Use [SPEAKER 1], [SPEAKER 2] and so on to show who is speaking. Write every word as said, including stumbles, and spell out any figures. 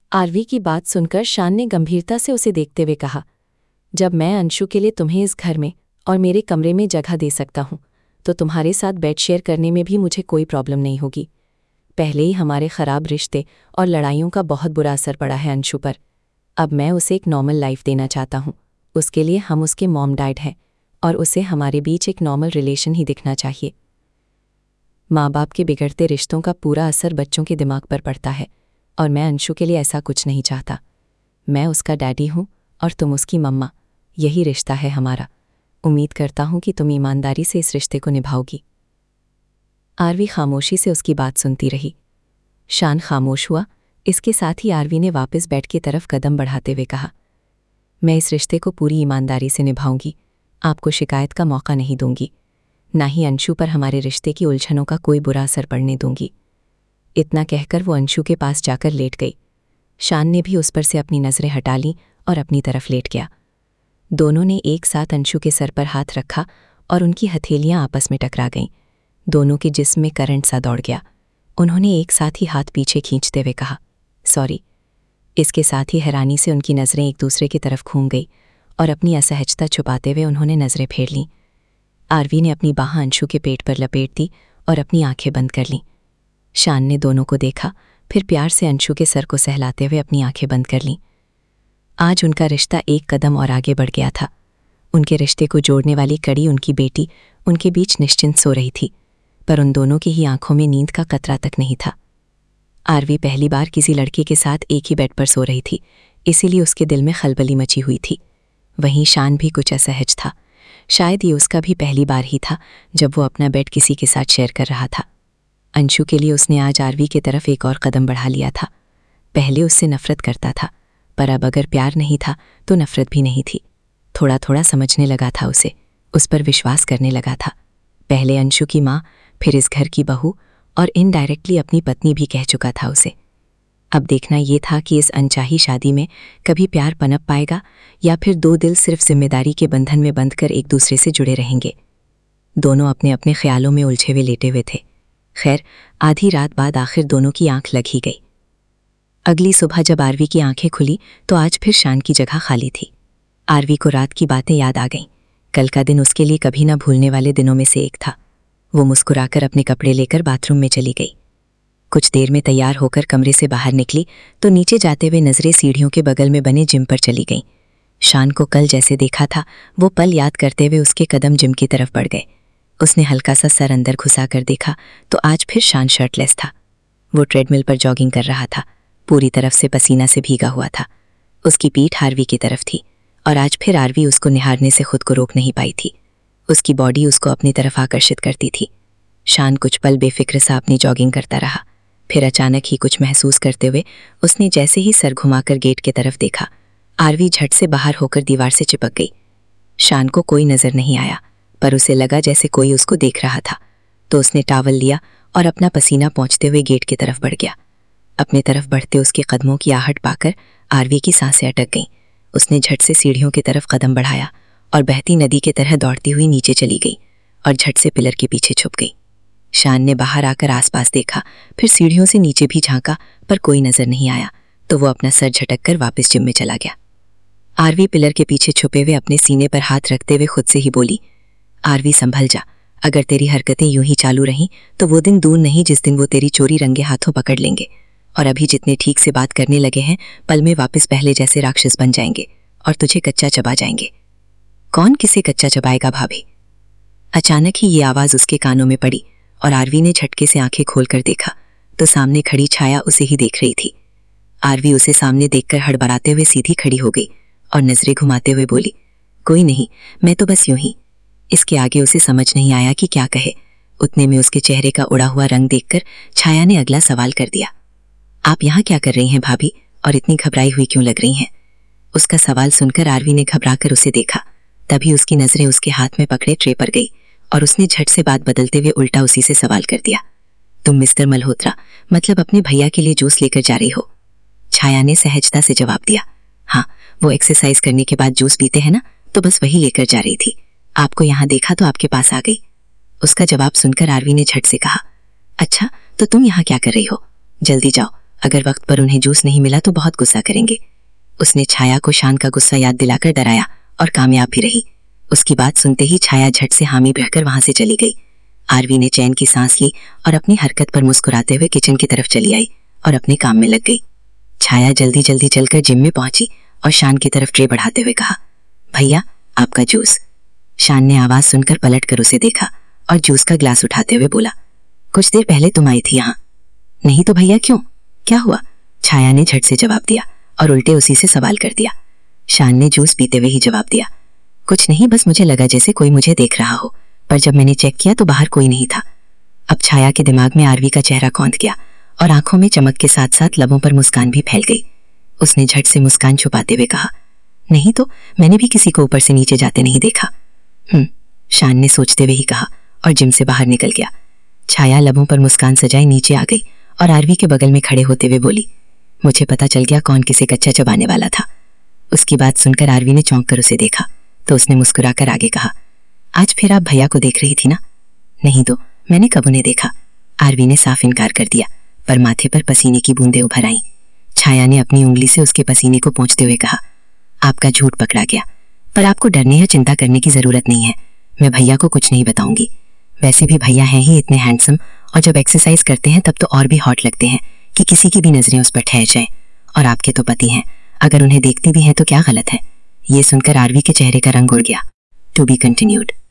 [SPEAKER 1] RV की बात सुनकर शान ने गंभीरता से उसे देखते हुए कहा, जब मैं अंशु के लिए तुम्हें इस घर में और मेरे कमरे में जगह दे सकता हूँ तो तुम्हारे साथ बेड शेयर करने में भी मुझे कोई प्रॉब्लम नहीं होगी। पहले ही हमारे ख़राब रिश्ते और लड़ाइयों का बहुत बुरा असर पड़ा है अंशु पर। अब मैं उसे एक नॉर्मल लाइफ देना चाहता हूँ। उसके लिए हम उसके मॉम डैड हैं और उसे हमारे बीच एक नॉर्मल रिलेशन ही दिखना चाहिए। माँ बाप के बिगड़ते रिश्तों का पूरा असर बच्चों के दिमाग पर पड़ता है और मैं अंशु के लिए ऐसा कुछ नहीं चाहता। मैं उसका डैडी हूँ और तुम उसकी मम्मा। यही रिश्ता है हमारा। उम्मीद करता हूँ कि तुम ईमानदारी से इस रिश्ते को निभाओगी। आरवी खामोशी से उसकी बात सुनती रही। शान खामोश हुआ। इसके साथ ही आरवी ने वापस बेड की तरफ कदम बढ़ाते हुए कहा, मैं इस रिश्ते को पूरी ईमानदारी से निभाऊंगी। आपको शिकायत का मौका नहीं दूंगी, ना ही अंशु पर हमारे रिश्ते की उलझनों का कोई बुरा असर पड़ने दूंगी। इतना कहकर वो अंशु के पास जाकर लेट गई। शान ने भी उस पर से अपनी नज़रें हटा लीं और अपनी तरफ लेट गया। दोनों ने एक साथ अंशु के सर पर हाथ रखा और उनकी हथेलियां आपस में टकरा गईं। दोनों के जिस्म में करंट सा दौड़ गया। उन्होंने एक साथ ही हाथ पीछे खींचते हुए कहा, सॉरी। इसके साथ ही हैरानी से उनकी नज़रें एक दूसरे की तरफ घूम गई और अपनी असहजता छुपाते हुए उन्होंने नज़रें फेर लीं। आरवी ने अपनी बाह अंशु के पेट पर लपेट दी और अपनी आंखें बंद कर लीं। शान ने दोनों को देखा, फिर प्यार से अंशु के सर को सहलाते हुए अपनी आंखें बंद कर लीं। आज उनका रिश्ता एक कदम और आगे बढ़ गया था। उनके रिश्ते को जोड़ने वाली कड़ी उनकी बेटी उनके बीच निश्चिंत सो रही थी, पर उन दोनों की ही आंखों में नींद का कतरा तक नहीं था। आरवी पहली बार किसी लड़के के साथ एक ही बेड पर सो रही थी, इसीलिए उसके दिल में खलबली मची हुई थी। वहीं शान भी कुछ असहज था। शायद ये उसका भी पहली बार ही था जब वो अपना बेड किसी के साथ शेयर कर रहा था। अंशु के लिए उसने आज आरवी की तरफ एक और कदम बढ़ा लिया था। पहले उससे नफरत करता था, पर अब अगर प्यार नहीं था तो नफरत भी नहीं थी। थोड़ा थोड़ा समझने लगा था उसे, उस पर विश्वास करने लगा था। पहले अंशु की माँ, फिर इस घर की बहू और इनडायरेक्टली अपनी पत्नी भी कह चुका था उसे। अब देखना ये था कि इस अनचाही शादी में कभी प्यार पनप पाएगा या फिर दो दिल सिर्फ जिम्मेदारी के बंधन में बंधकर एक दूसरे से जुड़े रहेंगे। दोनों अपने अपने ख्यालों में उलझे हुए लेटे हुए थे। खैर, आधी रात बाद आखिर दोनों की आंख लग ही गई। अगली सुबह जब आरवी की आंखें खुली तो आज फिर शान की जगह खाली थी। आरवी को रात की बातें याद आ गईं। कल का दिन उसके लिए कभी ना भूलने वाले दिनों में से एक था। वो मुस्कुराकर अपने कपड़े लेकर बाथरूम में चली गई। कुछ देर में तैयार होकर कमरे से बाहर निकली तो नीचे जाते हुए नजरें सीढ़ियों के बगल में बने जिम पर चली गईं। शान को कल जैसे देखा था वो पल याद करते हुए उसके कदम जिम की तरफ बढ़ गए। उसने हल्का सा सर अंदर घुसा कर देखा तो आज फिर शान शर्टलेस था। वो ट्रेडमिल पर जॉगिंग कर रहा था, पूरी तरफ से पसीना से भीगा हुआ था। उसकी पीठ आरवी की तरफ थी और आज फिर आरवी उसको निहारने से खुद को रोक नहीं पाई थी। उसकी बॉडी उसको अपनी तरफ आकर्षित करती थी। शान कुछ पल बेफिक्र सा अपनी जॉगिंग करता रहा, फिर अचानक ही कुछ महसूस करते हुए उसने जैसे ही सर घुमाकर गेट की तरफ देखा, आरवी झट से बाहर होकर दीवार से चिपक गई। शान को कोई नजर नहीं आया, पर उसे लगा जैसे कोई उसको देख रहा था, तो उसने टॉवल लिया और अपना पसीना पोंछते हुए गेट की तरफ बढ़ गया। अपने तरफ बढ़ते उसके कदमों की आहट पाकर आरवी की सांसें अटक गईं। उसने झट से सीढ़ियों की तरफ कदम बढ़ाया और बहती नदी की तरह दौड़ती हुई नीचे चली गई और झट से पिलर के पीछे छुप गई। शान ने बाहर आकर आसपास देखा, फिर सीढ़ियों से नीचे भी झांका, पर कोई नजर नहीं आया, तो वो अपना सर झटक कर वापस जिम में चला गया। आरवी पिलर के पीछे छुपे हुए अपने सीने पर हाथ रखते हुए खुद से ही बोली, आरवी संभल जा, अगर तेरी हरकतें यूं ही चालू रहीं तो वो दिन दूर नहीं जिस दिन वो तेरी चोरी रंगे हाथों पकड़ लेंगे, और अभी जितने ठीक से बात करने लगे हैं पल में वापस पहले जैसे राक्षस बन जाएंगे और तुझे कच्चा चबा जाएंगे। कौन किसे कच्चा चबाएगा भाभी? अचानक ही ये आवाज उसके कानों में पड़ी और आरवी ने झटके से आंखें खोलकर देखा तो सामने खड़ी छाया उसे ही देख रही थी। आरवी उसे सामने देखकर हड़बड़ाते हुए सीधी खड़ी हो गई और नजरें घुमाते हुए बोली, कोई नहीं, मैं तो बस यूं ही। इसके आगे उसे समझ नहीं आया कि क्या कहे। उतने में उसके चेहरे का उड़ा हुआ रंग देखकर छाया ने अगला सवाल कर दिया, आप यहाँ क्या कर रही हैं भाभी, और इतनी घबराई हुई क्यों लग रही हैं? उसका सवाल सुनकर आरवी ने घबराकर उसे देखा। तभी उसकी नजरें उसके हाथ में पकड़े ट्रे पर गई और उसने झट से बात बदलते हुए उल्टा उसी से सवाल कर दिया, तुम मिस्टर मल्होत्रा मतलब अपने भैया के लिए जूस लेकर जा रही हो? छाया ने सहजता से जवाब दिया, हाँ, वो एक्सरसाइज करने के बाद जूस पीते हैं ना, तो बस वही लेकर जा रही थी। आपको यहाँ देखा तो आपके पास आ गई। उसका जवाब सुनकर आरवी ने झट से कहा, अच्छा तो तुम यहाँ क्या कर रही हो? जल्दी जाओ
[SPEAKER 2] अगर वक्त पर उन्हें जूस नहीं मिला तो बहुत गुस्सा करेंगे। उसने छाया को शान का गुस्सा याद दिलाकर डराया और कामयाब भी रही। उसकी बात सुनते ही छाया झट से हामी बहकर वहां से चली गई। आरवी ने चैन की सांस ली और अपनी हरकत पर मुस्कुराते हुए किचन की तरफ चली आई और अपने काम में लग गई। छाया जल्दी जल्दी चलकर जिम में पहुंची और शान की तरफ ट्रे बढ़ाते हुए कहा, भैया आपका जूस। शान ने आवाज सुनकर पलटकर उसे देखा और जूस का ग्लास उठाते हुए बोला, कुछ देर पहले तुम आई थी यहाँ। नहीं तो भैया क्यों, क्या हुआ? छाया ने झट से जवाब दिया और उल्टे उसी से सवाल कर दिया। शान ने जूस पीते हुए ही जवाब दिया, कुछ नहीं, बस मुझे लगा जैसे कोई मुझे देख रहा हो, पर जब मैंने चेक किया तो बाहर कोई नहीं था। अब छाया के दिमाग में आरवी का चेहरा कौंध गया और आंखों में चमक के साथ साथ लबों पर मुस्कान भी फैल गई। उसने झट से मुस्कान छुपाते हुए कहा, नहीं तो मैंने भी किसी को ऊपर से नीचे जाते नहीं देखा। हम्म शान ने सोचते हुए ही कहा और जिम से बाहर निकल गया। छाया लबों पर मुस्कान सजाए नीचे आ गई और आरवी के बगल में खड़े होते हुए बोली, मुझे पता चल गया कौन किसे कच्चा चबाने वाला था। उसकी बात सुनकर आरवी ने चौंक कर उसे देखा तो उसने मुस्कुराकर आगे कहा, आज फिर आप भैया को देख रही थी ना? नहीं तो मैंने कब उन्हें देखा। आरवी ने साफ इनकार कर दिया, पर माथे पर पसीने की बूंदें उभर आईं। छाया ने अपनी उंगली से उसके पसीने को पोंछते हुए कहा, आपका झूठ पकड़ा गया, पर आपको डरने या चिंता करने की जरूरत नहीं है। मैं भैया को कुछ नहीं बताऊंगी। वैसे भी भैया हैं ही इतने हैंडसम, और जब एक्सरसाइज करते हैं तब तो और भी हॉट लगते हैं कि किसी की भी नजरें उस पर ठहर जाएं। और आपके तो पति हैं, अगर उन्हें देखती भी हैं तो क्या गलत है। ये सुनकर आरवी के चेहरे का रंग उड़ गया। To be continued.